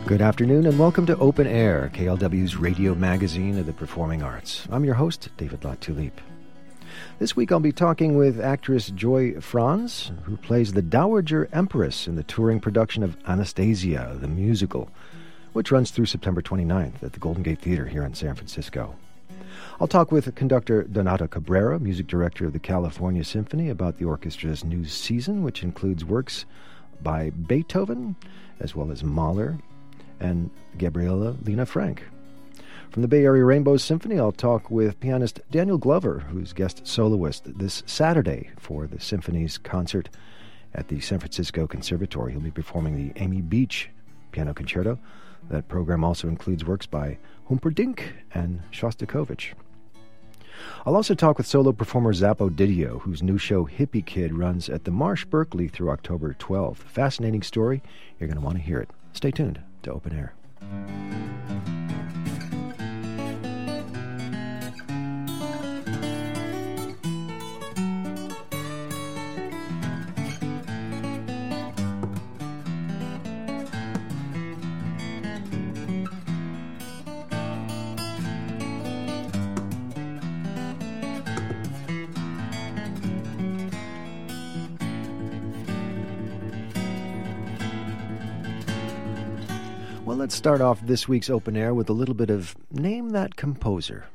Good afternoon and welcome to Open Air, KLW's radio magazine of the performing arts. I'm your host, David Latulippe. This week I'll be talking with actress Joy Franz, who plays the Dowager Empress in the touring production of Anastasia, the musical, which runs through September 29th at the Golden Gate Theater here in San Francisco. I'll talk with conductor Donato Cabrera, music director of the California Symphony, about the orchestra's new season, which includes works by Beethoven, as well as Mahler, and Gabriela Lena Frank. From the Bay Area Rainbow Symphony, I'll talk with pianist Daniel Glover, who's guest soloist this Saturday for the symphony's concert at the San Francisco Conservatory. He'll be performing the Amy Beach Piano Concerto. That program also includes works by Humperdinck and Shostakovich. I'll also talk with solo performer Zappo Didio, whose new show Hippie Kid runs at the Marsh Berkeley through October 12th. Fascinating story. You're going to want to hear it. Stay tuned to Open Air. Well, let's start off this week's Open Air with a little bit of Name That Composer.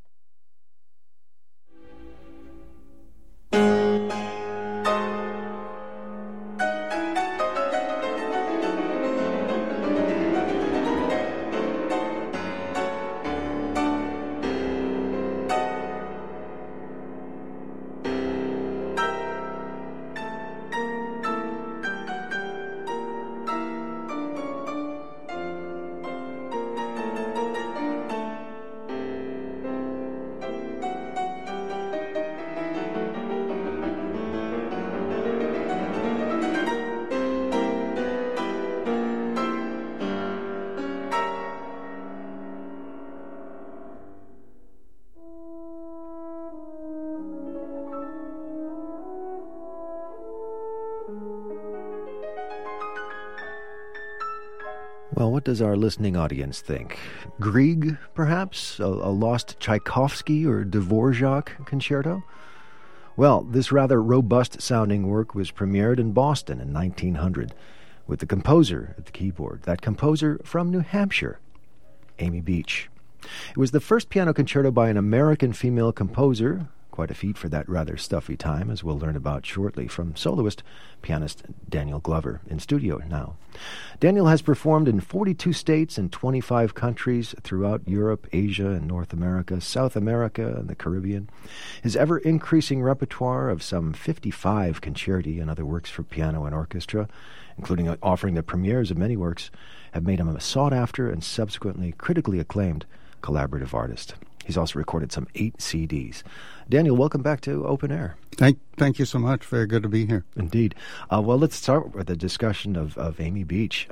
Well, what does our listening audience think? Grieg, perhaps? A lost Tchaikovsky or Dvorak concerto? Well, this rather robust-sounding work was premiered in Boston in 1900 with the composer at the keyboard, that composer from New Hampshire, Amy Beach. It was the first piano concerto by an American female composer, quite a feat for that rather stuffy time, as we'll learn about shortly from soloist pianist Daniel Glover, in studio now. Daniel has performed in 42 states and 25 countries throughout Europe, Asia, and North America, South America, and the Caribbean. His ever-increasing repertoire of some 55 concerti and other works for piano and orchestra, including offering the premieres of many works, have made him a sought-after and subsequently critically acclaimed collaborative artist. He's also recorded some 8 CDs. Daniel, welcome back to Open Air. Thank you so much. Very good to be here. Indeed. Well, let's start with a discussion of Amy Beach.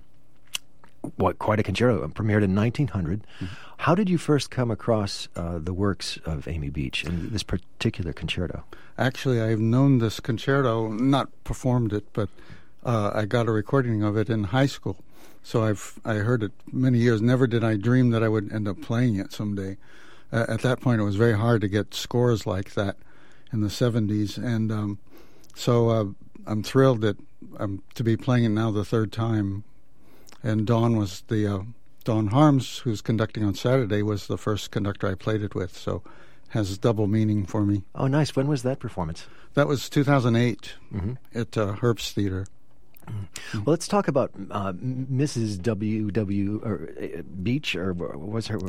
Quite a concerto, premiered in 1900. Mm-hmm. How did you first come across the works of Amy Beach and this particular concerto? Actually, I've known this concerto, not performed it, but I got a recording of it in high school. So I heard it many years. Never did I dream that I would end up playing it someday. At that point, it was very hard to get scores like that in the 70s. And so I'm thrilled that I'm to be playing it now the third time. And Dawn Harms, who's conducting on Saturday, was the first conductor I played it with. So it has double meaning for me. Oh, nice. When was that performance? That was 2008 at Herbst Theater. Well, let's talk about Mrs. W. Beach, or what was her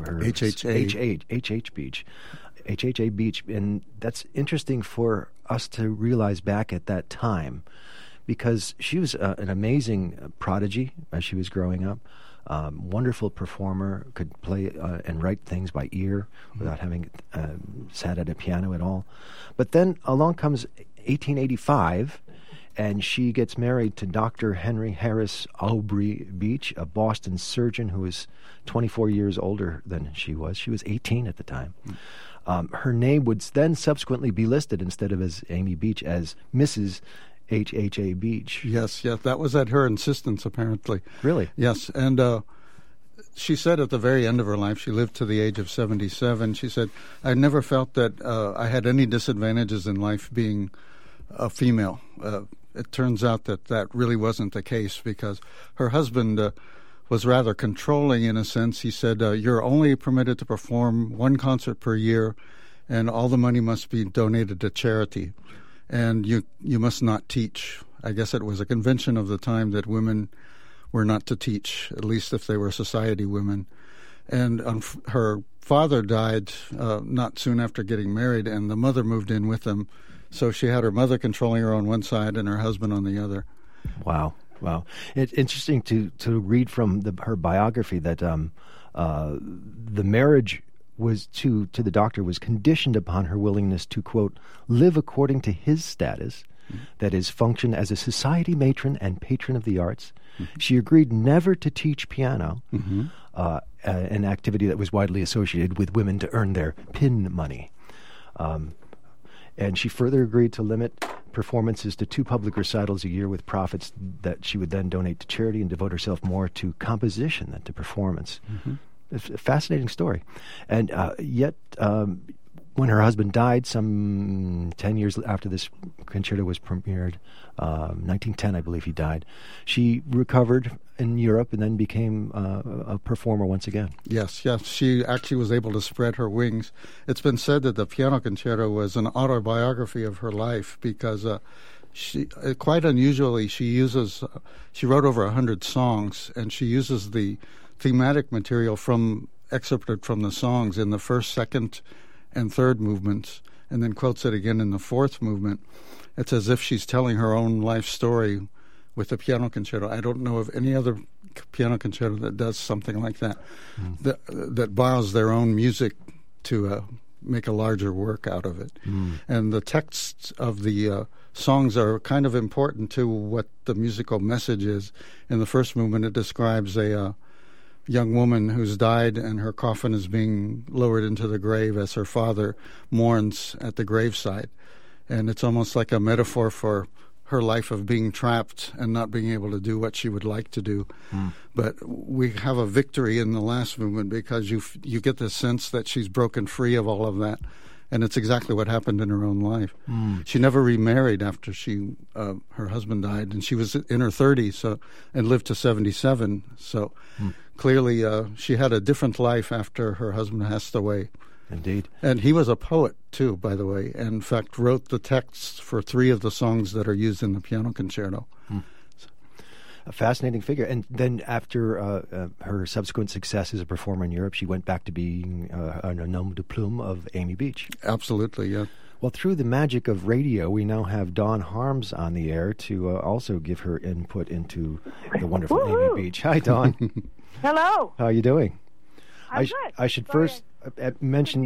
H.H.A. Beach. H.H.A. Beach. And that's interesting for us to realize back at that time, because she was an amazing prodigy as she was growing up. Wonderful performer, could play and write things by ear without having sat at a piano at all. But then along comes 1885, and she gets married to Dr. Henry Harris Aubrey Beach, a Boston surgeon who was 24 years older than she was. She was 18 at the time. Her name would then subsequently be listed, instead of as Amy Beach, as Mrs. HHA Beach. Yes, that was at her insistence, apparently. Really? Yes, and she said at the very end of her life, she lived to the age of 77, she said, I never felt that I had any disadvantages in life being a female. It turns out that really wasn't the case, because her husband was rather controlling in a sense. He said, you're only permitted to perform one concert per year, and all the money must be donated to charity. And you must not teach. I guess it was a convention of the time that women were not to teach, at least if they were society women. And her father died not soon after getting married, and the mother moved in with them. So she had her mother controlling her on one side and her husband on the other. Wow. It's interesting to read from her biography that the marriage was to the doctor was conditioned upon her willingness to, quote, live according to his status, that is, function as a society matron and patron of the arts. She agreed never to teach piano, an activity that was widely associated with women to earn their pin money. And she further agreed to limit performances to 2 public recitals a year with profits that she would then donate to charity, and devote herself more to composition than to performance. It's a fascinating story. And yet, when her husband died, some 10 years after this concerto was premiered, 1910, I believe he died, she recovered in Europe and then became a performer once again. Yes. She actually was able to spread her wings. It's been said that the piano concerto was an autobiography of her life, because she, quite unusually, she wrote over 100 songs, and she uses the thematic material excerpted from the songs in the first, second, and third movements, and then quotes it again in the fourth movement. It's as if she's telling her own life story with the piano concerto. I don't know of any other piano concerto that does something like that, that borrows their own music to make a larger work out of it. And the texts of the songs are kind of important to what the musical message is. In the first movement, it describes a young woman who's died, and her coffin is being lowered into the grave as her father mourns at the graveside. And it's almost like a metaphor for her life of being trapped and not being able to do what she would like to do. But we have a victory in the last movement, because you get the sense that she's broken free of all of that. And it's exactly what happened in her own life. She never remarried after her husband died, and she was in her 30s and lived to 77. So clearly she had a different life after her husband passed away. Indeed. And he was a poet, too, by the way, and in fact wrote the texts for 3 of the songs that are used in the piano concerto. A fascinating figure. And then after her subsequent success as a performer in Europe, she went back to being a nom de plume of Amy Beach. Absolutely, yeah. Well, through the magic of radio, we now have Dawn Harms on the air to also give her input into the wonderful Amy Beach. Hi, Dawn. Hello. How are you doing? I'm good. I should first mention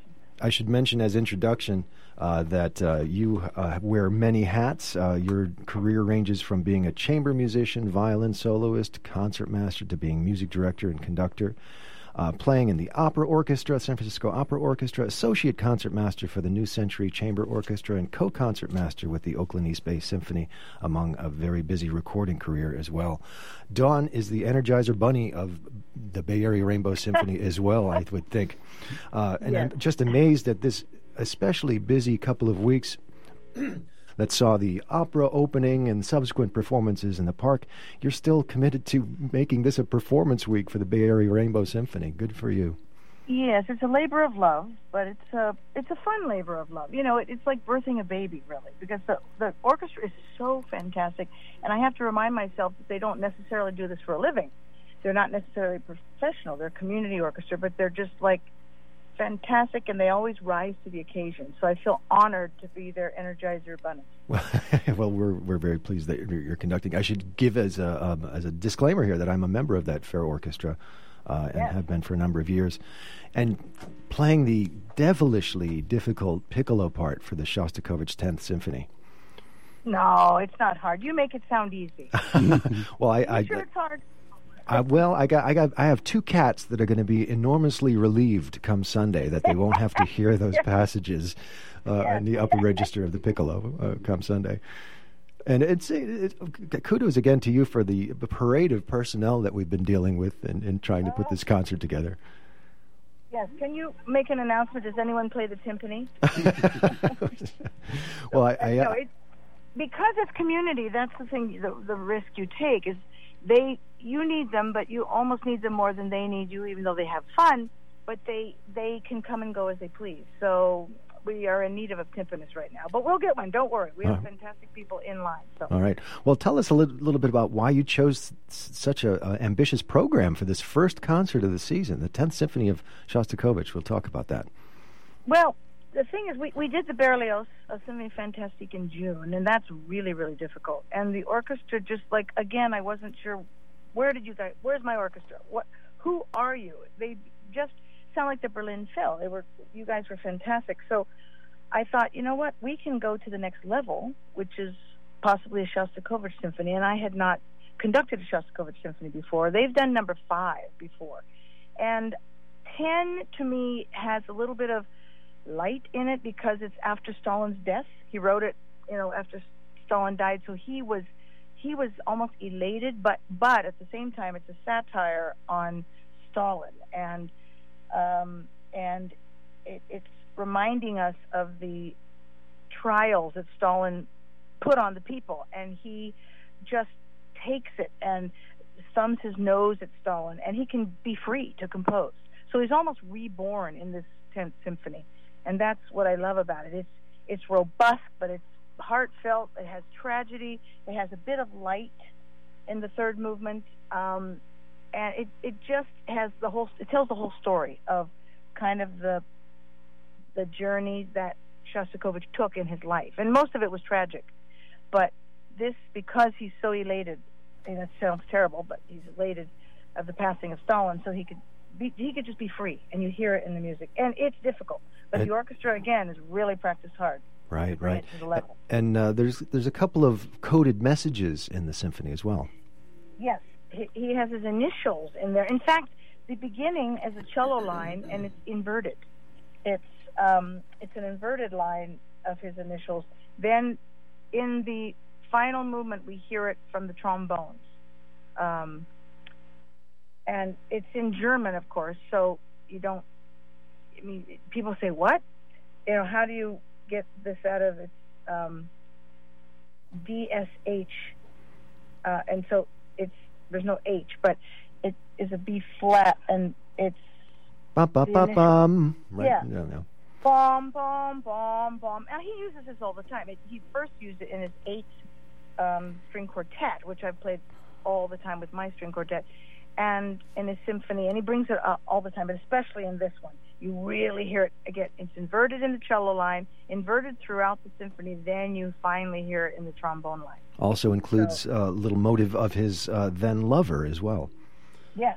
as introduction that you wear many hats. Your career ranges from being a chamber musician, violin soloist, concertmaster, to being music director and conductor. Playing in the Opera Orchestra, San Francisco Opera Orchestra, associate concertmaster for the New Century Chamber Orchestra, and co-concertmaster with the Oakland East Bay Symphony, among a very busy recording career as well. Dawn is the Energizer Bunny of the Bay Area Rainbow Symphony as well, I would think. And I'm just amazed at this especially busy couple of weeks that saw the opera opening and subsequent performances in the park. You're still committed to making this a performance week for the Bay Area Rainbow Symphony. Good for you. Yes, it's a labor of love, but it's a fun labor of love. You know, it's like birthing a baby, really, because the orchestra is so fantastic, and I have to remind myself that they don't necessarily do this for a living. They're not necessarily professional. They're a community orchestra, but they're just like fantastic, and they always rise to the occasion. So I feel honored to be their Energizer Bunny. Well, we're very pleased that you're conducting. I should give as a disclaimer here that I'm a member of that fair orchestra and have been for a number of years, and playing the devilishly difficult piccolo part for the Shostakovich 10th Symphony. No, it's not hard. You make it sound easy. Well, I'm sure it's hard. I have 2 cats that are going to be enormously relieved come Sunday that they won't have to hear those passages in the upper register of the piccolo come Sunday. And kudos again to you for the parade of personnel that we've been dealing with in trying to put this concert together. Yes. Can you make an announcement? Does anyone play the timpani? Well, because it's community, that's the thing, the risk you take is you need them, but you almost need them more than they need you, even though they have fun, but they can come and go as they please. So we are in need of a timpanist right now, but we'll get one. Don't worry. We have fantastic people in line. So. All right. Well, tell us a little bit about why you chose such an ambitious program for this first concert of the season, the 10th Symphony of Shostakovich. We'll talk about that. Well, the thing is, we did the Berlioz Symphony Fantastique in June, and that's really, really difficult. And the orchestra just again, I wasn't sure, where's my orchestra? Who are you? They just sound like the Berlin Phil. You guys were fantastic. So I thought, you know what, we can go to the next level, which is possibly a Shostakovich symphony. And I had not conducted a Shostakovich symphony before. They've done number 5 before. And 10, to me, has a little bit of light in it because it's after Stalin's death. He wrote it, after Stalin died. So he was almost elated, but at the same time, it's a satire on Stalin. And it's reminding us of the trials that Stalin put on the people, and he just takes it and thumbs his nose at Stalin, and he can be free to compose. So he's almost reborn in this 10th symphony, and that's what I love about it. It's robust, but it's heartfelt. It has tragedy. It has a bit of light in the third movement. And it just has it tells the whole story of kind of the journey that Shostakovich took in his life. And most of it was tragic. But this, because he's so elated, and it sounds terrible, but he's elated of the passing of Stalin, so he could just be free, and you hear it in the music. And it's difficult. But the orchestra, again, is really practiced hard. Right. To the level. And there's a couple of coded messages in the symphony as well. Yes. He has his initials in there. In fact, the beginning is a cello line, and it's inverted. It's an inverted line of his initials. Then, in the final movement, we hear it from the trombones, and it's in German, of course. So you don't. I mean, people say, "What? How do you get this out of it?" DSH, and so there's no H, but it is a B flat, and it's bum. Right? Yeah. No. Bom, bom, bom, bom. Now, he uses this all the time. He first used it in his 8th string quartet, which I've played all the time with my string quartet, and in his symphony, and he brings it up all the time, but especially in this one. You really hear it again. It's inverted in the cello line, inverted throughout the symphony, then you finally hear it in the trombone line. Also includes a little motive of his then lover as well. Yes.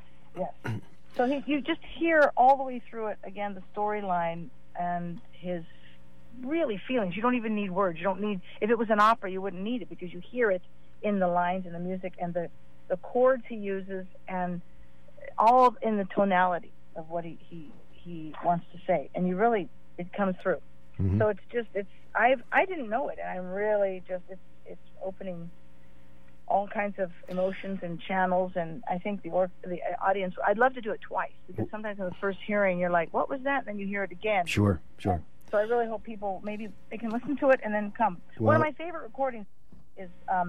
So you just hear all the way through it, again, the storyline and his really feelings. You don't even need words. You don't need, if it was an opera, you wouldn't need it because you hear it in the lines and the music and the chords he uses, and all in the tonality of what he wants to say. And you really, it comes through. Mm-hmm. So I didn't know it, and I'm really just, it's opening all kinds of emotions and channels, and I think the audience, I'd love to do it twice, because sometimes in the first hearing you're like, what was that? And then you hear it again. Sure. So I really hope people, maybe they can listen to it and then come. Well, one of my favorite recordings is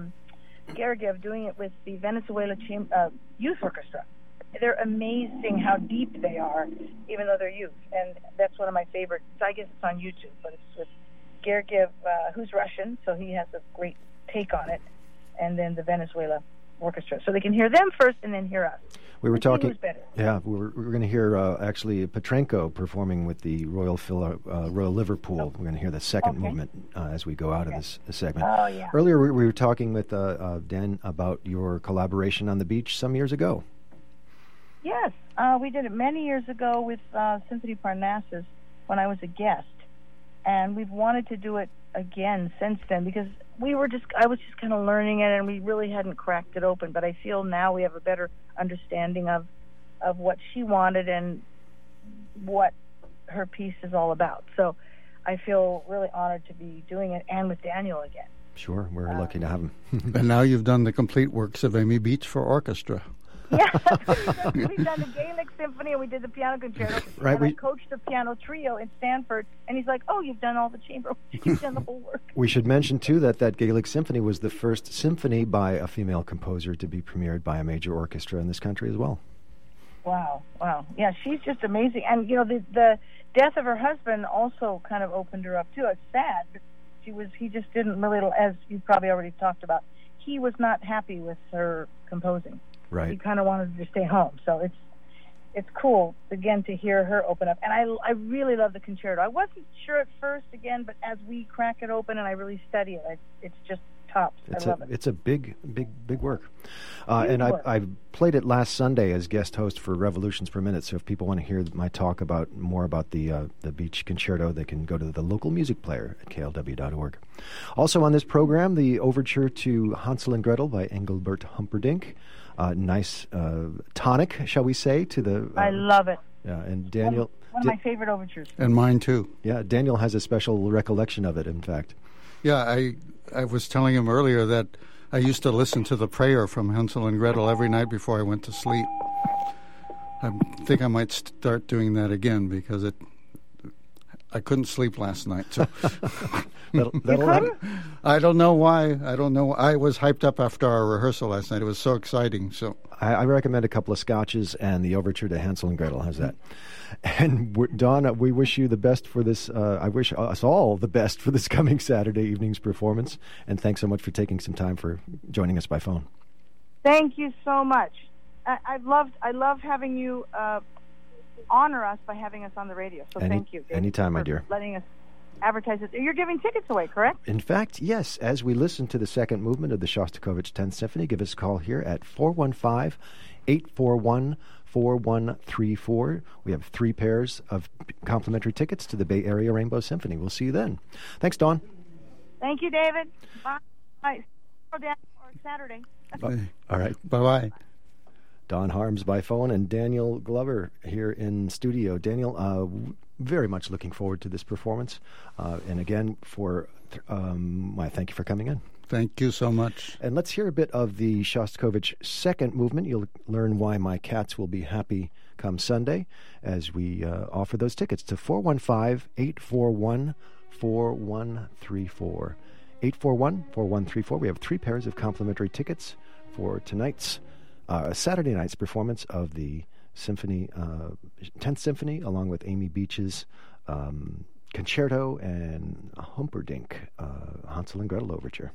Gergiev doing it with the Venezuela Youth Orchestra. They're amazing how deep they are, even though they're youth, and that's one of my favorites. I guess it's on YouTube, but it's with Gergiev, who's Russian, so he has a great take on it, and then the Venezuela Orchestra. So they can hear them first and then hear us. We were talking. Yeah, we're going to hear actually Petrenko performing with the Royal Liverpool. We're going to hear the second movement as we go out of this segment. Oh, yeah. Earlier we were talking with Dan about your collaboration on the beach some years ago. Yes, we did it many years ago with Symphony Parnassus when I was a guest, and we've wanted to do it again since then, because I was just kind of learning it, and we really hadn't cracked it open. But I feel now we have a better understanding of what she wanted and what her piece is all about. So I feel really honored to be doing it, and with Daniel again. Sure, we're lucky to have him. And now you've done the complete works of Amy Beach for orchestra. Yeah, we've done the Gaelic Symphony and we did the piano concerto. Right, and I coached the piano trio in Stanford, and he's like, "Oh, you've done all the chamber, you've done the whole work." We should mention, too, that Gaelic Symphony was the first symphony by a female composer to be premiered by a major orchestra in this country as well. Wow. Yeah, she's just amazing. And, the death of her husband also kind of opened her up, too. It's sad. He just didn't really, as you probably already talked about, he was not happy with her composing. Right. He kind of wanted to stay home. So it's cool, again, to hear her open up. And I really love the concerto. I wasn't sure at first, again, but as we crack it open and I really study it, it's just tops. I love it. It's a big work. And I played it last Sunday as guest host for Revolutions Per Minute, so if people want to hear my talk more about the Beach Concerto, they can go to the local music player at klw.org. Also on this program, the overture to Hansel and Gretel by Engelbert Humperdinck. Nice tonic, shall we say, to the... I love it. Yeah, and Daniel... One of my favorite overtures. And mine, too. Yeah, Daniel has a special recollection of it, in fact. Yeah, I was telling him earlier that I used to listen to the prayer from Hansel and Gretel every night before I went to sleep. I think I might start doing that again because I couldn't sleep last night. So that'll happen. I don't know why. I was hyped up after our rehearsal last night. It was so exciting. So I recommend a couple of scotches and the overture to Hansel and Gretel. How's that? And Dawn, we wish you the best for this. I wish us all the best for this coming Saturday evening's performance. And thanks so much for taking some time for joining us by phone. Thank you so much. I love having you honor us by having us on the radio. So thank you. Anytime, my dear. Letting us advertise it. You're giving tickets away, correct? In fact, yes. As we listen to the second movement of the Shostakovich 10th Symphony, give us a call here at 415-841-4134. We have 3 pairs of complimentary tickets to the Bay Area Rainbow Symphony. We'll see you then. Thanks, Dawn. Thank you, David. Bye. Or Saturday. Bye. All right. Bye-bye. Dawn Harms by phone and Daniel Glover here in studio. Daniel, very much looking forward to this performance. And again, thank you for coming in. Thank you so much. And let's hear a bit of the Shostakovich second movement. You'll learn why my cats will be happy come Sunday as we offer those tickets to 415-841-4134. 841-4134. We have 3 pairs of complimentary tickets for tonight's Saturday night's performance of the Symphony, 10th Symphony, along with Amy Beach's Concerto and Humperdinck, Hansel and Gretel Overture.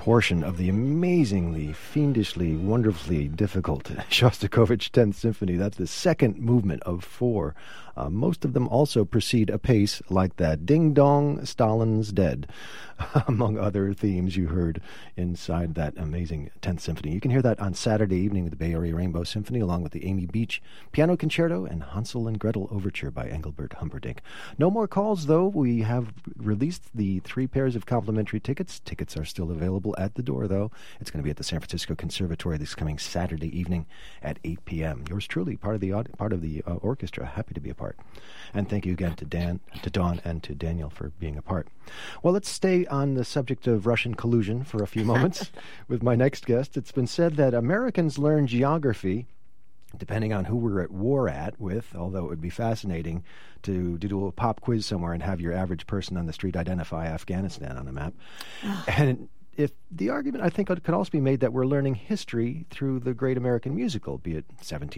portion of the amazingly, fiendishly, wonderfully difficult Shostakovich 10th Symphony. That's the second movement of 4. Most of them also proceed apace like that. Ding Dong, Stalin's Dead, among other themes you heard inside that amazing 10th Symphony. You can hear that on Saturday evening with the Bay Area Rainbow Symphony, along with the Amy Beach Piano Concerto and Hansel and Gretel Overture by Engelbert Humperdinck. No more calls, though. We have released the 3 pairs of complimentary tickets. Tickets are still available at the door, though. It's going to be at the San Francisco Conservatory this coming Saturday evening at 8 p.m. Yours truly, part of the orchestra. Happy to be a part. And thank you again to Dawn, and to Daniel for being a part. Well, let's stay on the subject of Russian collusion for a few moments with my next guest. It's been said that Americans learn geography depending on who we're at war with, although it would be fascinating to do a pop quiz somewhere and have your average person on the street identify Afghanistan on a map. And if the argument, I think, could also be made that we're learning history through the Great American Musical, be it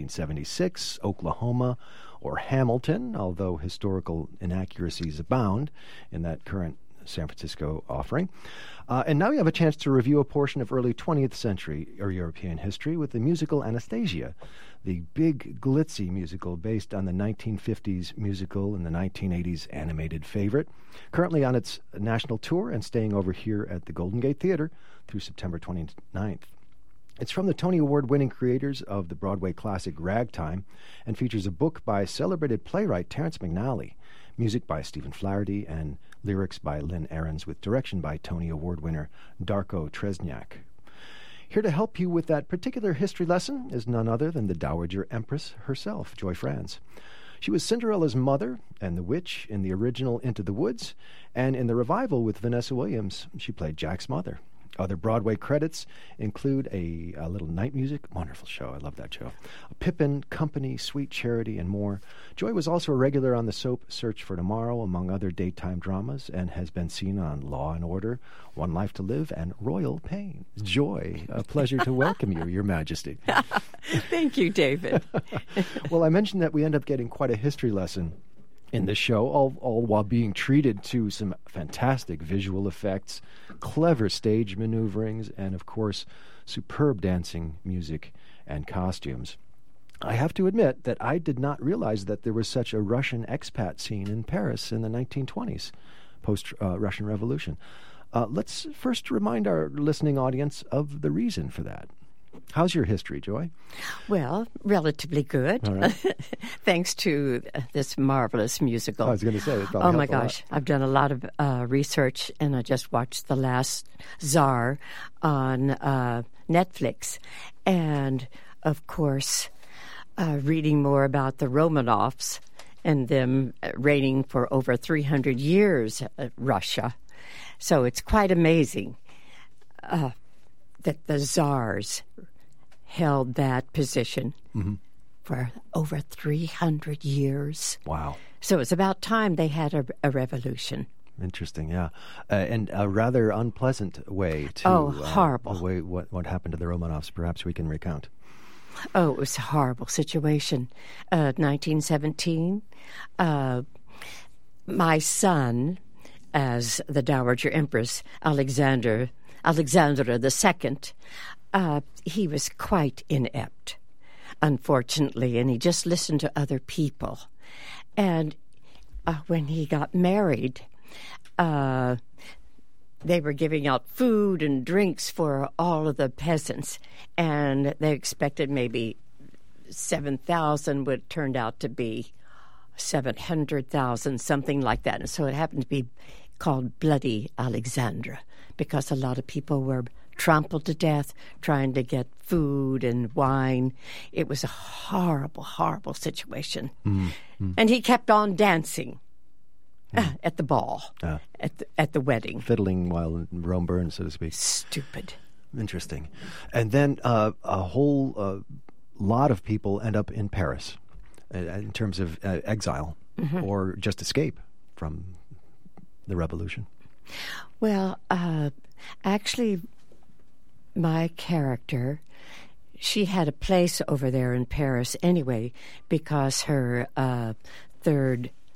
1776, Oklahoma, or Hamilton, although historical inaccuracies abound in that current San Francisco offering. And now we have a chance to review a portion of early 20th century or European history with the musical Anastasia, the big, glitzy musical based on the 1950s musical and the 1980s animated favorite, currently on its national tour and staying over here at the Golden Gate Theater through September 29th. It's from the Tony Award-winning creators of the Broadway classic Ragtime and features a book by celebrated playwright Terrence McNally, music by Stephen Flaherty, and lyrics by Lynn Ahrens, with direction by Tony Award winner Darko Trezniak. Here to help you with that particular history lesson is none other than the Dowager Empress herself, Joy Franz. She was Cinderella's mother and the witch in the original Into the Woods, and in the revival with Vanessa Williams, she played Jack's mother. Other Broadway credits include a Little Night Music, wonderful show, I love that show, Pippin, Company, Sweet Charity, and more. Joy was also a regular on the soap Search for Tomorrow, among other daytime dramas, and has been seen on Law and Order, One Life to Live, and Royal Pains. Joy, a pleasure to welcome you, Your Majesty. Thank you, David. Well, I mentioned that we end up getting quite a history lesson in the show, all while being treated to some fantastic visual effects, clever stage maneuverings, and, of course, superb dancing, music, and costumes. I have to admit that I did not realize that there was such a Russian expat scene in Paris in the 1920s, post-Russian Revolution. Let's first remind our listening audience of the reason for that. How's your history, Joy? Well, relatively good. All right. Thanks to this marvelous musical. I was going to say, it probably oh my helped a lot. gosh, I've done a lot of research, and I just watched The Last Tsar on Netflix. And, of course, reading more about the Romanovs and them reigning for over 300 years at Russia. So it's quite amazing that the Tsars held that position for over 300 years. Wow. So it's about time they had a revolution. Interesting, yeah. And a rather unpleasant way to... horrible. What happened to the Romanovs, perhaps we can recount. Oh, it was a horrible situation. 1917, my son, as the Dowager Empress, Alexandra II, he was quite inept, unfortunately, and he just listened to other people. And when he got married, they were giving out food and drinks for all of the peasants, and they expected maybe 7,000, but it turned out to be 700,000, something like that. And so it happened to be called Bloody Alexandra, because a lot of people were trampled to death trying to get food and wine. It was a horrible, horrible situation. And he kept on dancing at the ball, at the wedding. Fiddling while Rome burns, so to speak. Stupid. Interesting. And then a whole lot of people end up in Paris in terms of exile or just escape from the revolution. Well, actually, my character, she had a place over there in Paris anyway, because her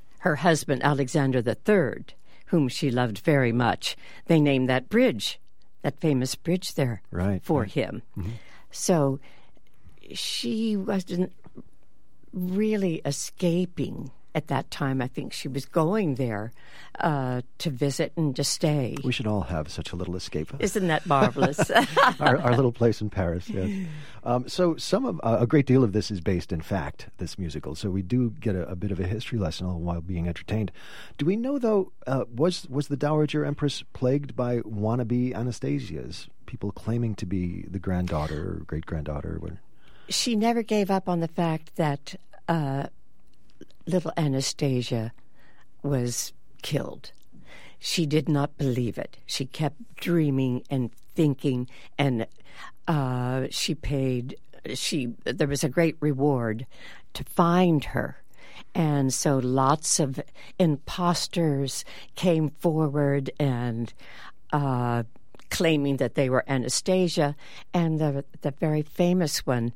husband, Alexander III, whom she loved very much, they named that bridge that famous bridge there for him. Mm-hmm. So she wasn't really escaping at that time. I think she was going there to visit and to stay. We should all have such a little escape. Isn't that marvelous? our little place in Paris, yes. So a great deal of this is based in fact, this musical. So we do get a bit of a history lesson while being entertained. Do we know, though, was the Dowager Empress plagued by wannabe Anastasias, people claiming to be the granddaughter or great-granddaughter? She never gave up on the fact that little Anastasia was killed. She did not believe it. She kept dreaming and thinking, and there was a great reward to find her. And so lots of imposters came forward and claiming that they were Anastasia, and the very famous one,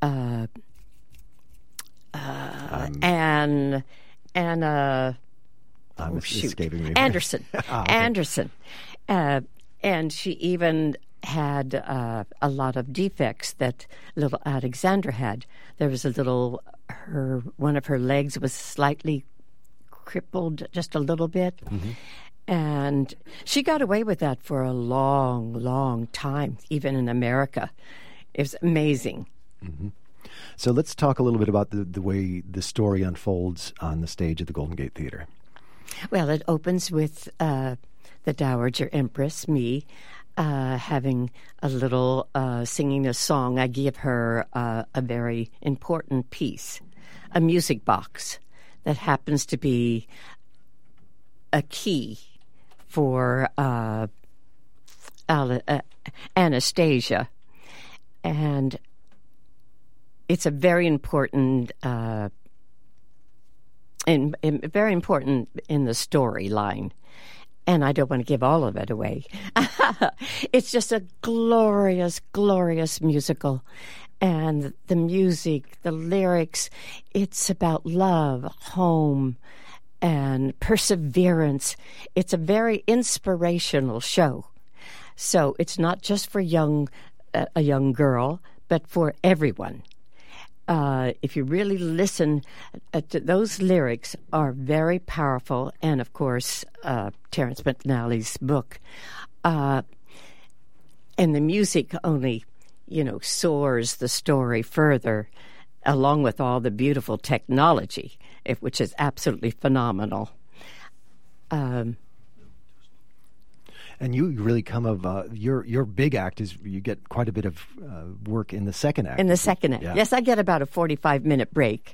escaping me. Anderson. Okay. Anderson. And she even had a lot of defects that little Alexandra had. There was one of her legs was slightly crippled just a little bit. Mm-hmm. And she got away with that for a long, long time, even in America. It was amazing. Mm-hmm. So let's talk a little bit about the way the story unfolds on the stage at the Golden Gate Theater. Well, it opens with the Dowager Empress, me, having a little, singing a song. I give her a very important piece, a music box that happens to be a key for Anastasia. And it's a very important, very important in the storyline. And I don't want to give all of it away. It's just a glorious, glorious musical. And the music, the lyrics, it's about love, home, and perseverance. It's a very inspirational show. So it's not just for a young girl, but for everyone. If you really listen, those lyrics are very powerful, and of course, Terence McNally's book, and the music only, soars the story further, along with all the beautiful technology, which is absolutely phenomenal. And you really come of your big act is you get quite a bit of work in the second act. In the second act, yeah. Yes, I get about a 45-minute break.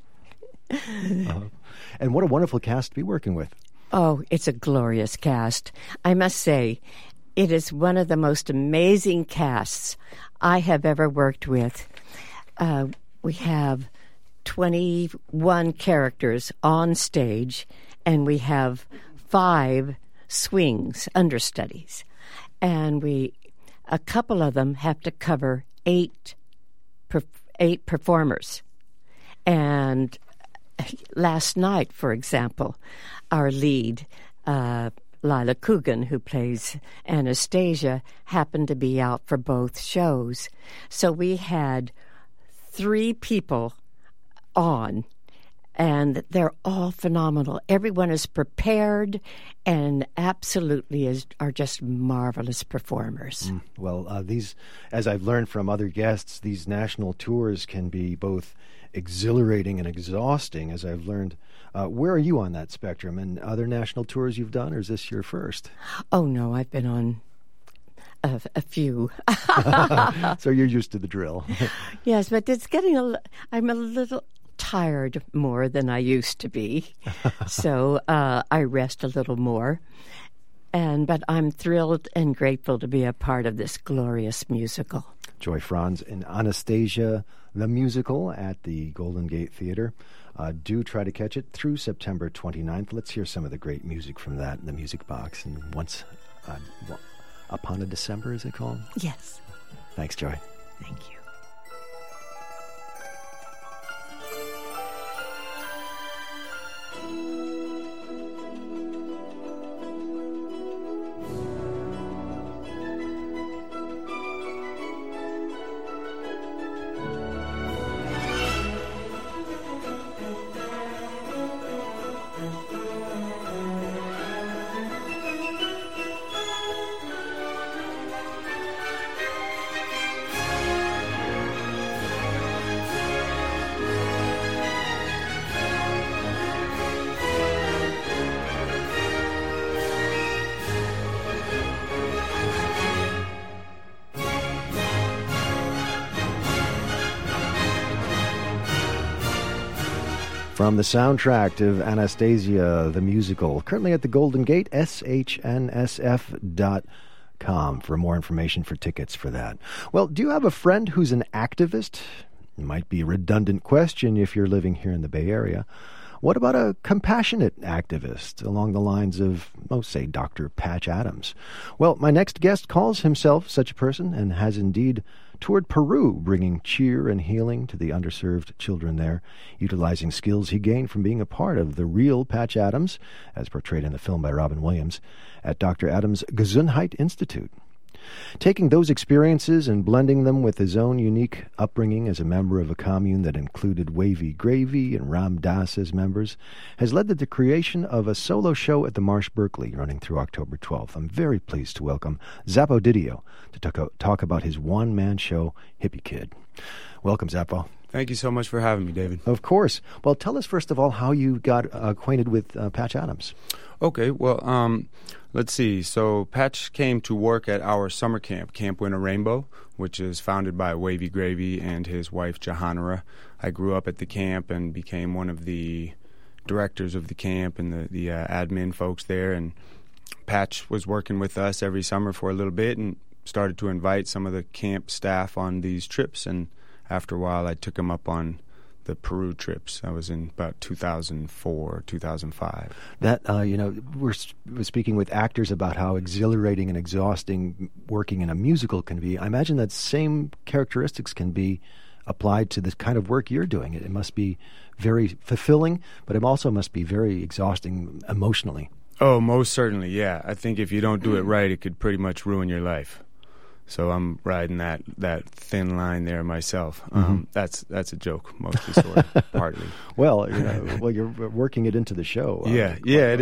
And what a wonderful cast to be working with. Oh, it's a glorious cast. I must say, it is one of the most amazing casts I have ever worked with. We have 21 characters on stage, and we have 5 swings, understudies, and a couple of them have to cover 8 performers. And last night, for example, our lead, Lila Coogan, who plays Anastasia, happened to be out for both shows. So we had 3 people on, and they're all phenomenal. Everyone is prepared and absolutely are just marvelous performers. Well, these, as I've learned from other guests, these national tours can be both exhilarating and exhausting, as I've learned. Where are you on that spectrum? And other national tours you've done, or is this your first? Oh, no, I've been on a few. So you're used to the drill. Yes, but it's I'm a little tired more than I used to be. So I rest a little more. But I'm thrilled and grateful to be a part of this glorious musical. Joy Franz in Anastasia, the musical at the Golden Gate Theater. Do try to catch it through September 29th. Let's hear some of the great music from that in the music box. And Once Upon a December, is it called? Yes. Thanks, Joy. Thank you. From the soundtrack to Anastasia, the musical, currently at the Golden Gate, shnsf.com for more information for tickets for that. Well, do you have a friend who's an activist? It might be a redundant question if you're living here in the Bay Area. What about a compassionate activist along the lines of, say, Dr. Patch Adams? Well, my next guest calls himself such a person and has indeed toured Peru, bringing cheer and healing to the underserved children there, utilizing skills he gained from being a part of the real Patch Adams, as portrayed in the film by Robin Williams, at Dr. Adams' Gesundheit Institute. Taking those experiences and blending them with his own unique upbringing as a member of a commune that included Wavy Gravy and Ram Dass as members has led to the creation of a solo show at the Marsh Berkeley running through October 12th. I'm very pleased to welcome Zappo Didio to talk about his one-man show, Hippie Kid. Welcome, Zappo. Thank you so much for having me, David. Of course. Well, tell us first of all how you got acquainted with Patch Adams. Okay, well, let's see. So Patch came to work at our summer camp, Camp Winter Rainbow, which is founded by Wavy Gravy and his wife, Jahanara. I grew up at the camp and became one of the directors of the camp and the admin folks there. And Patch was working with us every summer for a little bit and started to invite some of the camp staff on these trips. And after a while, I took him up on the Peru trips. I was in about 2004, 2005. That, we're speaking with actors about how exhilarating and exhausting working in a musical can be. I imagine that same characteristics can be applied to the kind of work you're doing. It must be very fulfilling, but it also must be very exhausting emotionally. Oh, most certainly, yeah. I think if you don't do it right, it could pretty much ruin your life. So I'm riding that thin line there myself. That's a joke, mostly, sort of, partly. Well, you're working it into the show. It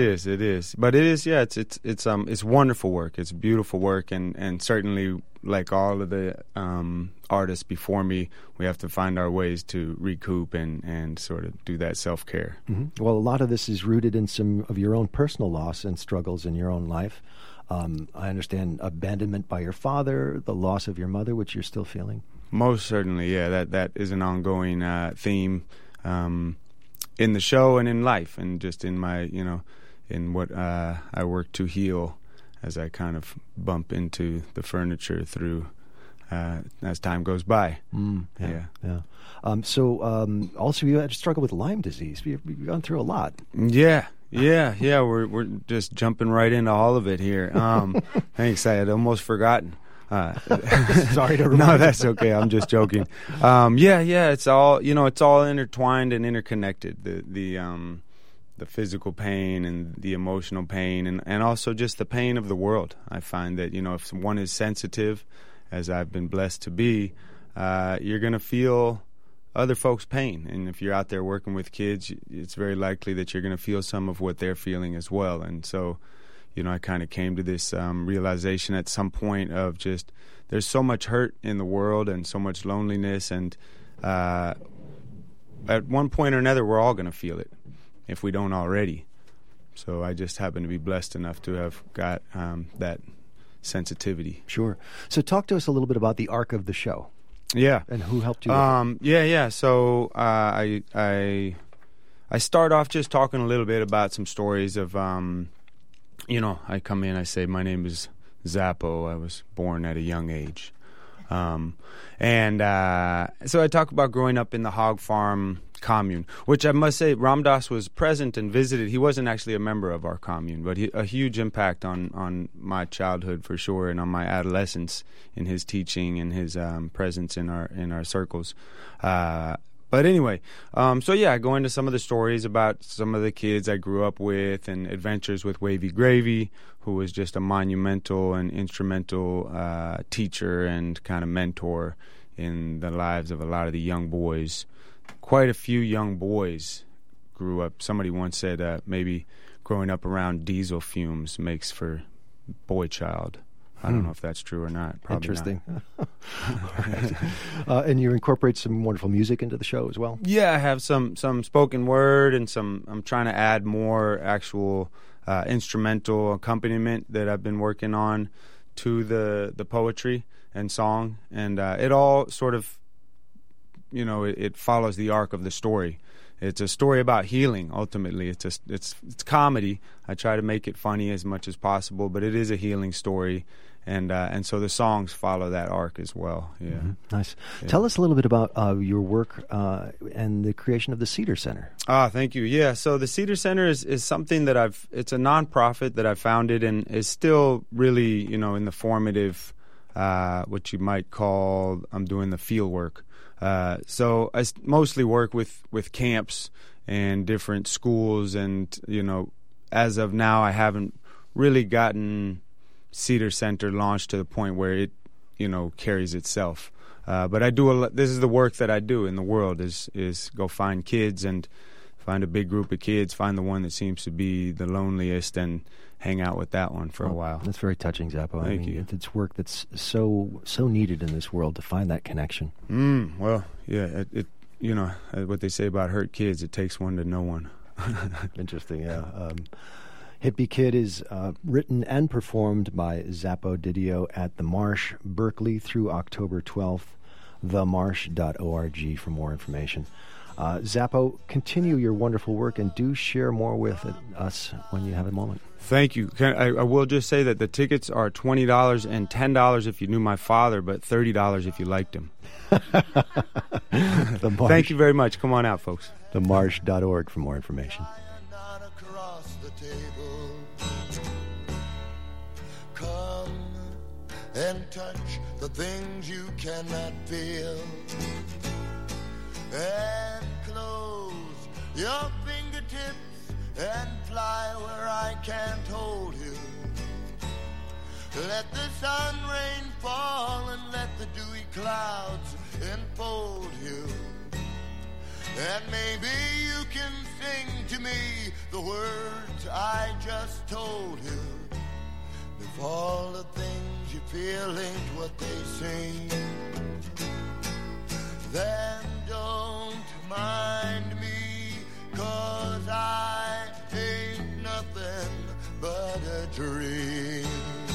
is. But it is, yeah. It's wonderful work. It's beautiful work, and certainly, like all of the artists before me, we have to find our ways to recoup and sort of do that self-care. Mm-hmm. Well, a lot of this is rooted in some of your own personal loss and struggles in your own life. I understand abandonment by your father, the loss of your mother, which you're still feeling. Most certainly, yeah. That is an ongoing theme in the show and in life, and just in my, in what I work to heal as I kind of bump into the furniture through as time goes by. Yeah. So also you had to struggle with Lyme disease. You've gone through a lot. Yeah. We're just jumping right into all of it here. Thanks. I had almost forgotten. Sorry to remind No, that's okay. I'm just joking. It's all it's all intertwined and interconnected. The physical pain and the emotional pain and also just the pain of the world. I find that if one is sensitive, as I've been blessed to be, you're going to feel other folks' pain. And if you're out there working with kids, it's very likely that you're going to feel some of what they're feeling as well. And so, I kind of came to this realization at some point of just there's so much hurt in the world and so much loneliness. And at one point or another, we're all going to feel it if we don't already. So I just happen to be blessed enough to have got that sensitivity. Sure. So talk to us a little bit about the arc of the show. Yeah. And who helped you? So I start off just talking a little bit about some stories of, I come in, I say, my name is Zappo. I was born at a young age. So I talk about growing up in the hog farm commune, which I must say Ram Dass was present and visited. He wasn't actually a member of our commune, but a huge impact on my childhood for sure, and on my adolescence in his teaching and his presence in our circles. But anyway, I go into some of the stories about some of the kids I grew up with and adventures with Wavy Gravy, who was just a monumental and instrumental teacher and kind of mentor in the lives of a lot of the young boys. Quite a few young boys grew up. Somebody once said maybe growing up around diesel fumes makes for boy child. I don't know if that's true or not. Probably Interesting. Not. Right. And you incorporate some wonderful music into the show as well? Yeah, I have some spoken word and I'm trying to add more actual instrumental accompaniment that I've been working on to the poetry and song. And it all sort of, it follows the arc of the story. it's a story about healing. Ultimately, it's comedy. I try to make it funny as much as possible, but it is a healing story. And so the songs follow that arc as well. Yeah, Nice. Yeah. Tell us a little bit about your work and the creation of the Cedar Center. Thank you. Yeah, so the Cedar Center is something that it's a nonprofit that I founded and is still really, in the formative, what you might call, I'm doing the field work. So I mostly work with camps and different schools, and as of now, I haven't really gotten Cedar Center launched to the point where it, carries itself. But I do this is the work that I do in the world is go find kids and find a big group of kids, find the one that seems to be the loneliest, and hang out with that one for a while. That's very touching, Zappo. Thank you. It's work that's so needed in this world to find that connection. Well, yeah, it what they say about hurt kids, it takes one to know one. Interesting, yeah. Hippie Kid is written and performed by Zappo Didio at The Marsh, Berkeley through October 12th, themarsh.org for more information. Zappo, continue your wonderful work and do share more with us when you have a moment. Thank you. I will just say that the tickets are $20 and $10 if you knew my father, but $30 if you liked him. Thank you very much. Come on out, folks. Themarsh.org for more information. Come and touch the things you cannot feel, and close your fingertips and fly where I can't hold you. Let the sun rain fall and let the dewy clouds enfold you, and maybe you can sing to me the words I just told you. If all the things you feel ain't what they sing, then don't mind me, 'cause I ain't nothing but a dream.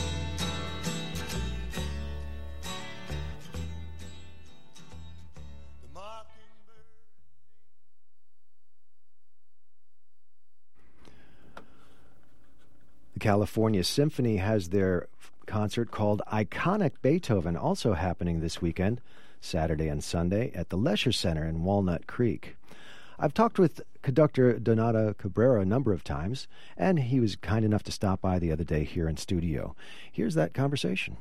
The California Symphony has their concert called Iconic Beethoven, also happening this weekend, Saturday and Sunday, at the Lesher Center in Walnut Creek. I've talked with conductor Donato Cabrera a number of times, and he was kind enough to stop by the other day here in studio. Here's that conversation.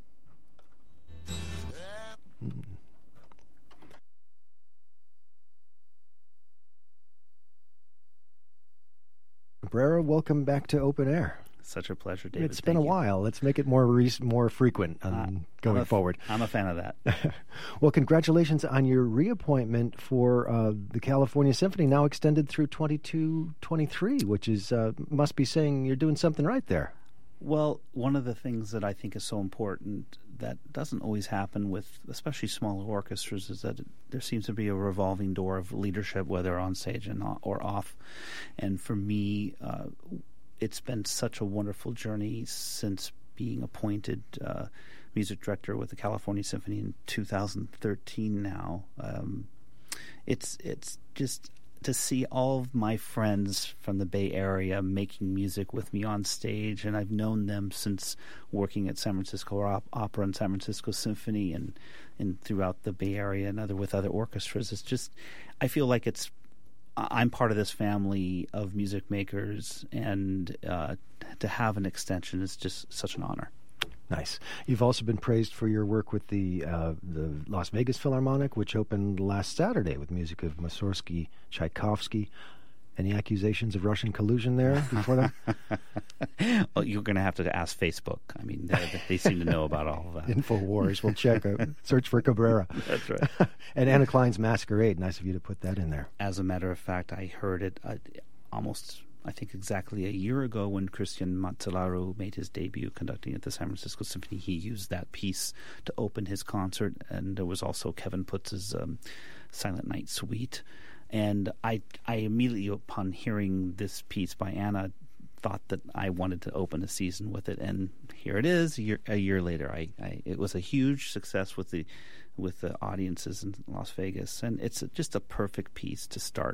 Cabrera, welcome back to Open Air. Such a pleasure, David. It's been a while. Let's make it more frequent going forward. I'm a fan of that. Well, congratulations on your reappointment for the California Symphony, now extended through 22-23, which is must be saying you're doing something right there. Well, one of the things that I think is so important that doesn't always happen with especially smaller orchestras is that there seems to be a revolving door of leadership, whether on stage or off. And for me, it's been such a wonderful journey since being appointed music director with the California Symphony in 2013 now. It's just to see all of my friends from the Bay Area making music with me on stage, and I've known them since working at San Francisco Opera and San Francisco Symphony and throughout the Bay Area and with other orchestras. It's just, I feel like I'm part of this family of music makers, and to have an extension is just such an honor. Nice. You've also been praised for your work with the Las Vegas Philharmonic, which opened last Saturday with music of Mussorgsky, Tchaikovsky. Any accusations of Russian collusion there before that? Well, you're going to have to ask Facebook. I mean, they seem to know about all of that. InfoWars. We'll check. Search for Cabrera. That's right. And Anna Klein's Masquerade. Nice of you to put that in there. As a matter of fact, I heard it I think exactly a year ago when Christian Matselaru made his debut conducting at the San Francisco Symphony. He used that piece to open his concert, and there was also Kevin Putz's Silent Night Suite. And I immediately, upon hearing this piece by Anna, thought that I wanted to open a season with it, and here it is. A year later, it was a huge success with the audiences in Las Vegas, and it's just a perfect piece to start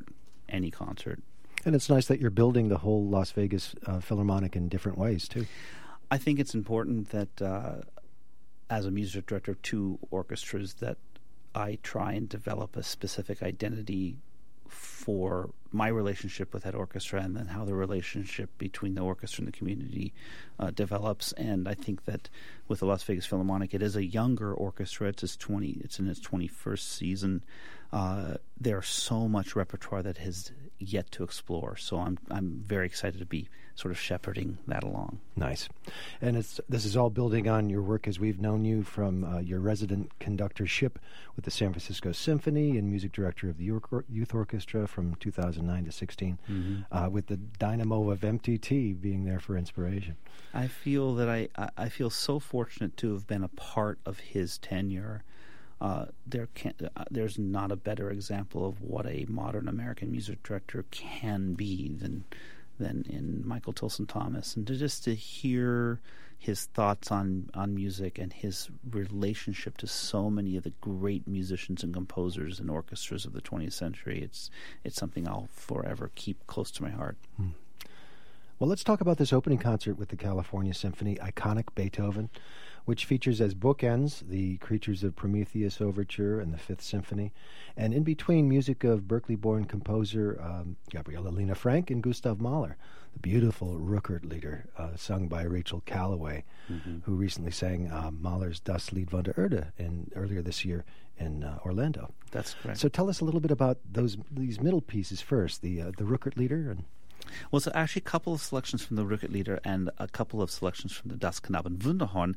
any concert. And it's nice that you're building the whole Las Vegas Philharmonic in different ways, too. I think it's important that as a music director of two orchestras that I try and develop a specific identity for my relationship with that orchestra, and then how the relationship between the orchestra and the community develops. And I think that with the Las Vegas Philharmonic, it is a younger orchestra. It's in its 21st season. There's so much repertoire that has yet to explore. So I'm very excited to be sort of shepherding that along. Nice. And this is all building on your work as we've known you from your resident conductorship with the San Francisco Symphony and music director of the Youth Orchestra from 2009 to 16, with the dynamo of MTT being there for inspiration. I feel that I feel so fortunate to have been a part of his tenure. There's not a better example of what a modern American music director can be than in Michael Tilson Thomas, and to hear his thoughts on music and his relationship to so many of the great musicians and composers and orchestras of the 20th century. It's something I'll forever keep close to my heart. Well, let's talk about this opening concert with the California Symphony, Iconic Beethoven, which features as bookends the Creatures of Prometheus Overture and the Fifth Symphony, and in between music of Berkeley-born composer Gabriela Lena Frank and Gustav Mahler, the beautiful Ruckert Lieder, sung by Rachel Calloway, who recently sang Mahler's Das Lied von der Erde earlier this year in Orlando. That's correct. So tell us a little bit about these middle pieces first, the Ruckert Lieder and... Well, so actually a couple of selections from the Ruckert Lieder and a couple of selections from the Das Knaben Wunderhorn.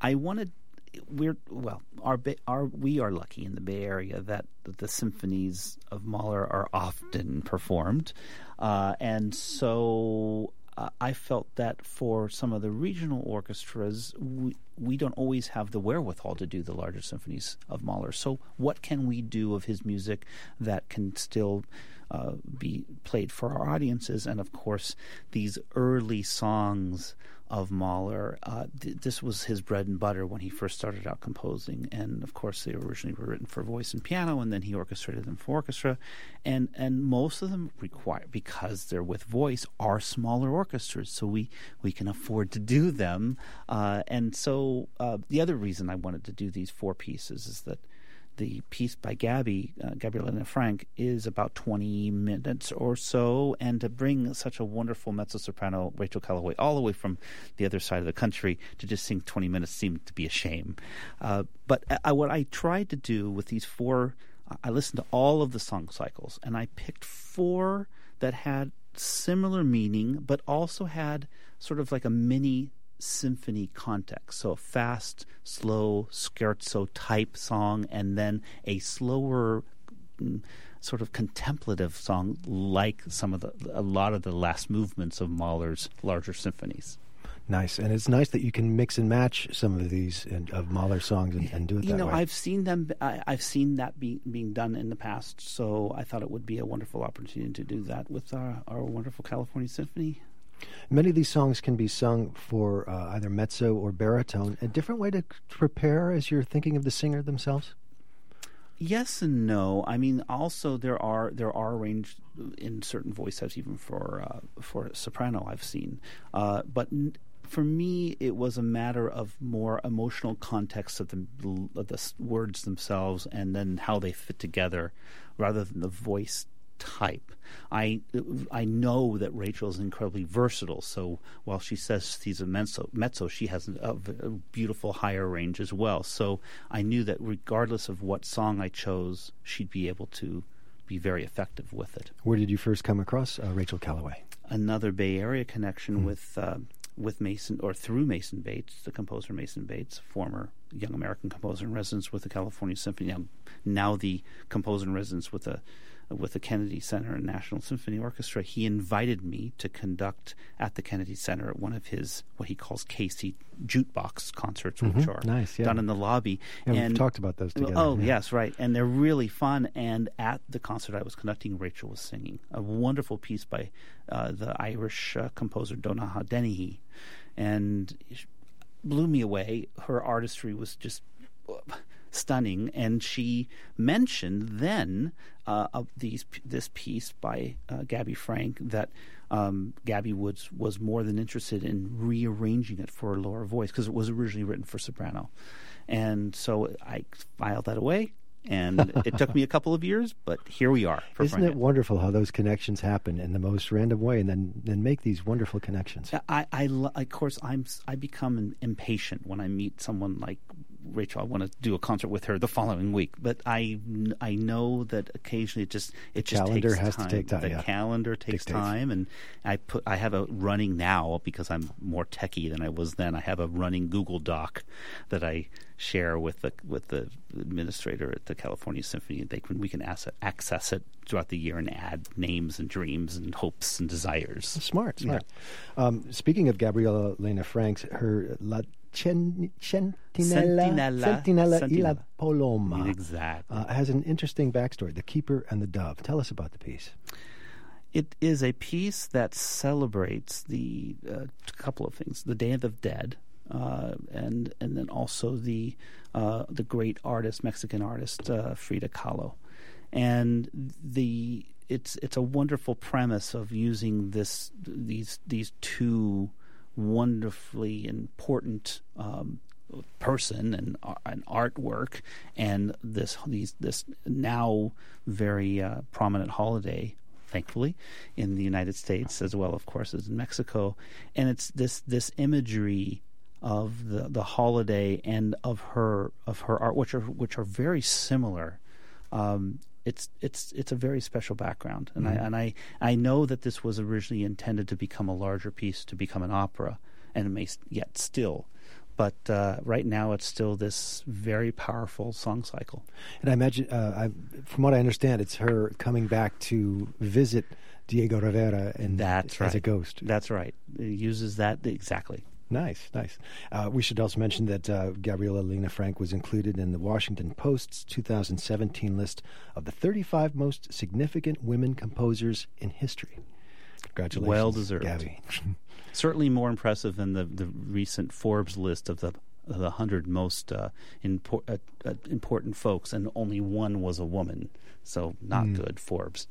We are lucky in the Bay Area that the symphonies of Mahler are often performed, and so I felt that for some of the regional orchestras, we don't always have the wherewithal to do the larger symphonies of Mahler. So what can we do of his music that can still be played for our audiences? And of course, these early songs of Mahler, this was his bread and butter when he first started out composing. And of course, they originally were written for voice and piano, and then he orchestrated them for orchestra. And most of them require, because they're with voice, are smaller orchestras, so we can afford to do them. And so the other reason I wanted to do these four pieces is that the piece by Gabriela Lena Frank, is about 20 minutes or so, and to bring such a wonderful mezzo-soprano, Rachel Calloway, all the way from the other side of the country to just sing 20 minutes seemed to be a shame. But what I tried to do with these four, I listened to all of the song cycles, and I picked four that had similar meaning, but also had sort of like a mini symphony context. So a fast, slow, scherzo type song, and then a slower sort of contemplative song like a lot of the last movements of Mahler's larger symphonies. Nice. And it's nice that you can mix and match some of these of Mahler songs and do it that way. I've seen that being done in the past, so I thought it would be a wonderful opportunity to do that with our wonderful California Symphony. Many of these songs can be sung for either mezzo or baritone. A different way to prepare as you're thinking of the singer themselves? Yes and no. I mean, also there are arranged in certain voice types even for soprano I've seen. But for me, it was a matter of more emotional context of the words themselves and then how they fit together rather than the voice type. I know that Rachel is incredibly versatile, so while she says she's a mezzo, she has a beautiful higher range as well. So I knew that regardless of what song I chose, she'd be able to be very effective with it. Where did you first come across Rachel Calloway? Another Bay Area connection with Mason, or through Mason Bates, the composer Mason Bates, former young American composer in residence with the California Symphony, now the composer in residence with the Kennedy Center and National Symphony Orchestra. He invited me to conduct at the Kennedy Center one of his, what he calls KC jukebox concerts, which are done in the lobby. And we've talked about those together. Oh, yes, right. And they're really fun. And at the concert I was conducting, Rachel was singing a wonderful piece by the Irish composer Donogh Dennehy. And it blew me away. Her artistry was just stunning. And she mentioned then this piece by Gabby Frank that Gabby Woods was more than interested in rearranging it for a lower voice because it was originally written for soprano. And so I filed that away. And it took me a couple of years, but here we are. Isn't it wonderful how those connections happen in the most random way, and then make these wonderful connections? Of course, I become impatient when I meet someone like Rachel. I want to do a concert with her the following week, but I know that occasionally it just calendar takes has time. to take time. The calendar takes time, and I have a running now because I'm more techie than I was then. I have a running Google Doc that I share with the administrator at the California Symphony. We can access it throughout the year and add names and dreams and hopes and desires. Smart. Yeah. Speaking of Gabriela Lena Franks, her La Centinella y la Paloma has an interesting backstory, The Keeper and the Dove. Tell us about the piece. It is a piece that celebrates the couple of things: the Day of the Dead, and then also the great artist, Mexican artist Frida Kahlo, and it's a wonderful premise of using these two wonderfully important person and an artwork and this now very prominent holiday, thankfully, in the United States as well, of course, as in Mexico, and it's this imagery of the holiday and of her art, which are very similar. It's a very special background, and I know that this was originally intended to become a larger piece, to become an opera, and it may yet still. But right now, it's still this very powerful song cycle. And I imagine, from what I understand, it's her coming back to visit Diego Rivera as a ghost. That's right. It uses that exactly. Nice. We should also mention that Gabriela Lena Frank was included in the Washington Post's 2017 list of the 35 most significant women composers in history. Congratulations, well deserved, Gabby. Certainly more impressive than the recent Forbes list of the 100 most important folks, and only one was a woman. So not good, Forbes.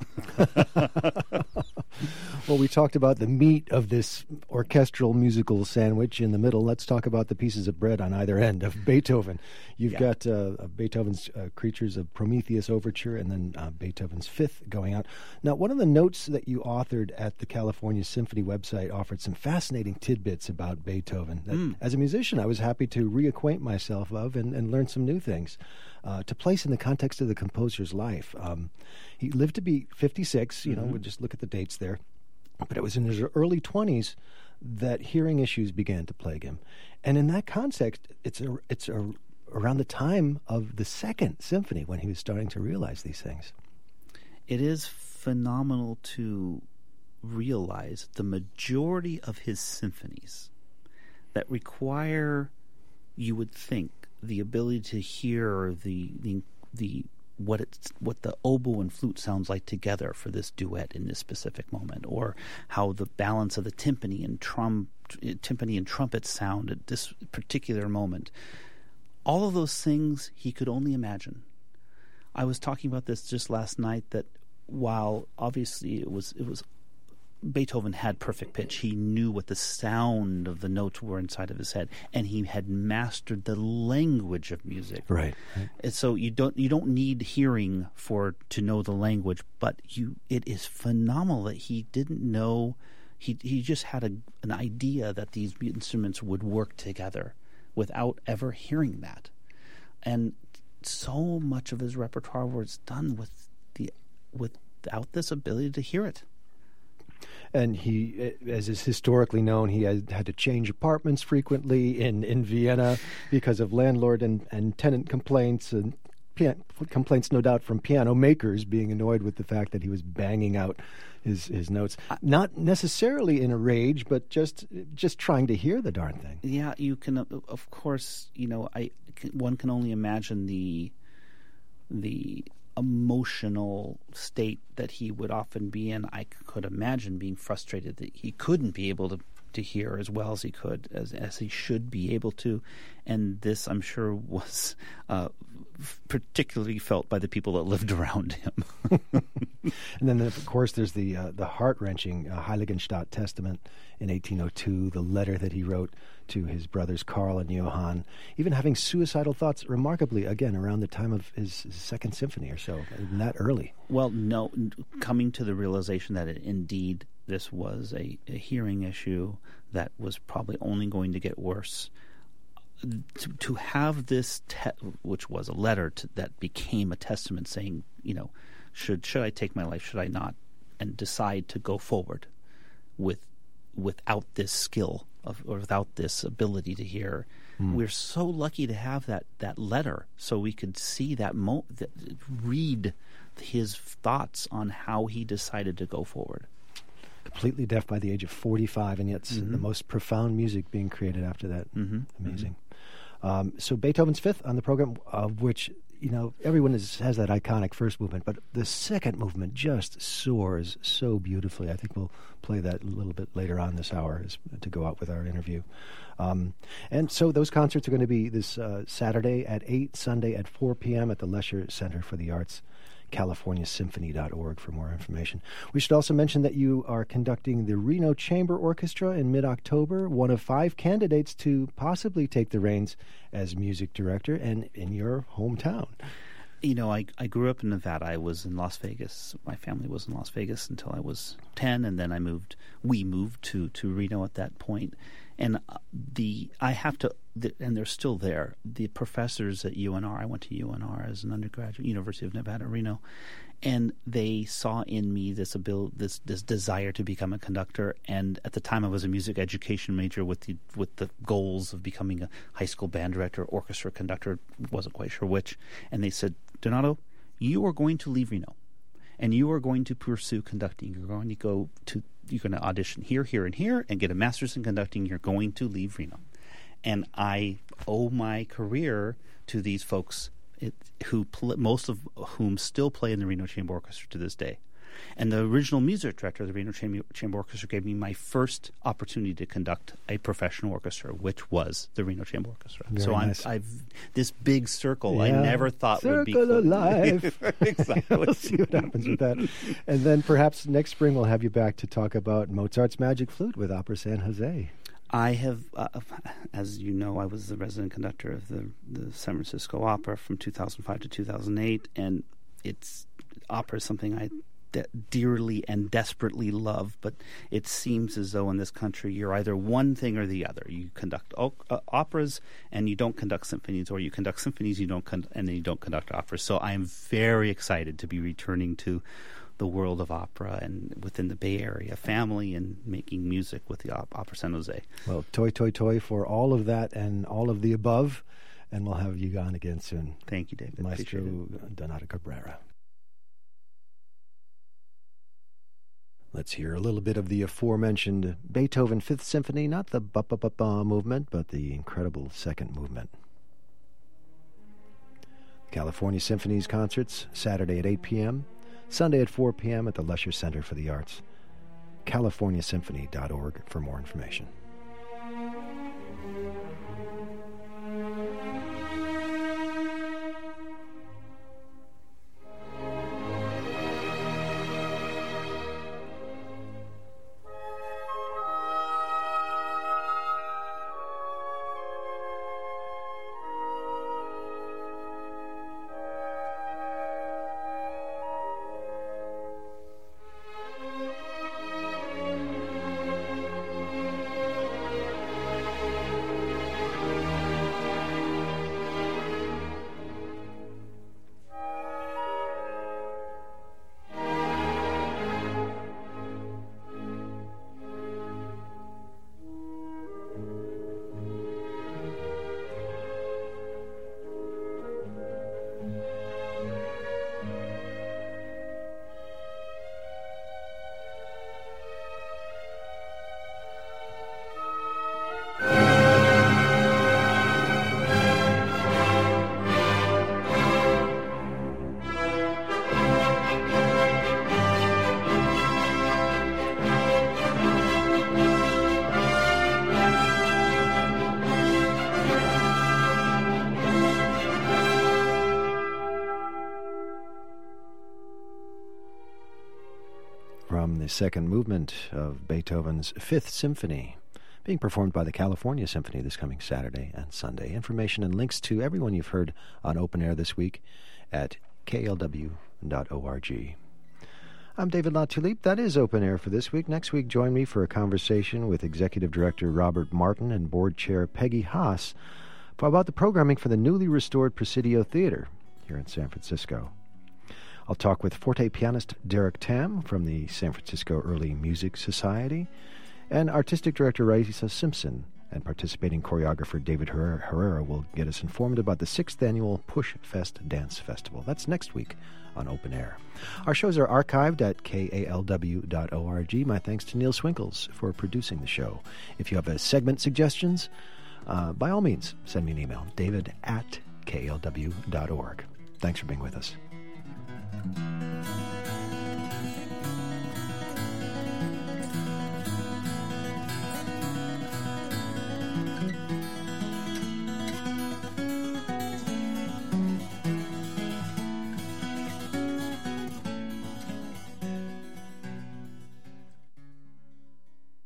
Well, we talked about the meat of this orchestral musical sandwich in the middle. Let's talk about the pieces of bread on either end of Beethoven. You've got Beethoven's Creatures of Prometheus Overture and then Beethoven's Fifth going out. Now, one of the notes that you authored at the California Symphony website offered some fascinating tidbits about Beethoven that, as a musician, I was happy to reacquaint myself of and learn some new things to place in the context of the composer's life. He lived to be 56, we'll just look at the dates there. But it was in his early 20s that hearing issues began to plague him. And in that context, it's around the time of the Second Symphony when he was starting to realize these things. It is phenomenal to realize the majority of his symphonies that require, you would think, the ability to hear what the oboe and flute sounds like together for this duet in this specific moment, or how the balance of the timpani and trumpet sound at this particular moment. All of those things he could only imagine. I was talking about this just last night, that while obviously it was Beethoven had perfect pitch. He knew what the sound of the notes were inside of his head, and he had mastered the language of music. Right. And so you don't need hearing to know the language, but it is phenomenal that he didn't know. He just had an idea that these instruments would work together without ever hearing that, and so much of his repertoire was done without this ability to hear it. And he, as is historically known, he had to change apartments frequently in Vienna because of landlord and tenant complaints, and complaints, no doubt, from piano makers being annoyed with the fact that he was banging out his notes. Not necessarily in a rage, but just trying to hear the darn thing. Yeah, you can, of course, one can only imagine the emotional state that he would often be in. I could imagine being frustrated that he couldn't be able to to hear as well as he could, as he should be able to. And this, I'm sure, was particularly felt by the people that lived around him. And then, of course, there's the heart-wrenching Heiligenstadt Testament in 1802, the letter that he wrote to his brothers Karl and Johann, even having suicidal thoughts, remarkably, again, around the time of his Second Symphony or so, that early. Well, no, coming to the realization that indeed this was a hearing issue that was probably only going to get worse. To have this, which was a letter that became a testament saying, should I take my life, should I not, and decide to go forward without this skill or without this ability to hear. We're so lucky to have that letter, so we could see read his thoughts on how he decided to go forward. Completely deaf by the age of 45, and yet the most profound music being created after that. Amazing. So Beethoven's Fifth on the program, of which everyone has that iconic first movement, but the second movement just soars so beautifully. I think we'll play that a little bit later on this hour to go out with our interview. And so those concerts are going to be this Saturday at 8, Sunday at 4 p.m. at the Lesher Center for the Arts, CaliforniaSymphony.org for more information. We should also mention that you are conducting the Reno Chamber Orchestra in mid-October, one of 5 candidates to possibly take the reins as music director, and in your hometown. I grew up in Nevada. I was in Las Vegas. My family was in Las Vegas until I was 10, and then we moved to Reno at that point. And and they're still there. The professors at UNR, I went to UNR as an undergraduate, University of Nevada, Reno, and they saw in me this desire to become a conductor. And at the time, I was a music education major with the goals of becoming a high school band director, orchestra conductor. Wasn't quite sure which. And they said, Donato, you are going to leave Reno, and you are going to pursue conducting. You're going to audition here, here, and here, and get a master's in conducting. You're going to leave Reno. And I owe my career to these folks, most of whom still play in the Reno Chamber Orchestra to this day. And the original music director of the Reno Chamber Orchestra gave me my first opportunity to conduct a professional orchestra, which was the Reno Chamber Orchestra. Very so nice. I've this big circle. Yeah. I never thought would be Circle of life. Exactly. We'll see what happens with that. And then perhaps next spring we'll have you back to talk about Mozart's Magic Flute with Opera San Jose. I have, as you know, I was the resident conductor of the San Francisco Opera from 2005 to 2008, and opera is something I dearly and desperately love, but it seems as though in this country you're either one thing or the other. You conduct operas and you don't conduct symphonies, or you conduct symphonies and then you don't conduct operas. So I am very excited to be returning to the world of opera and within the Bay Area family and making music with the Opera San Jose. Well, toi for all of that and all of the above, and we'll have you on again soon. Thank you, David. Maestro Donato Cabrera. Let's hear a little bit of the aforementioned Beethoven Fifth Symphony, not the ba-ba-ba-ba movement, but the incredible second movement. California Symphony's concerts, Saturday at 8 p.m., Sunday at 4 p.m. at the Lesher Center for the Arts. CaliforniaSymphony.org for more information. from the second movement of Beethoven's Fifth Symphony, being performed by the California Symphony this coming Saturday and Sunday. Information and links to everyone you've heard on Open Air this week at klw.org. I'm David LaTulippe. That is Open Air for this week. Next week, join me for a conversation with Executive Director Robert Martin and Board Chair Peggy Haas about the programming for the newly restored Presidio Theater here in San Francisco. I'll talk with forte pianist Derek Tam from the San Francisco Early Music Society and Artistic Director Raisa Simpson, and participating choreographer David Herrera will get us informed about the 6th Annual Push Fest Dance Festival. That's next week on Open Air. Our shows are archived at kalw.org. My thanks to Neil Swinkles for producing the show. If you have segment suggestions, by all means, send me an email, david@klw.org. Thanks for being with us.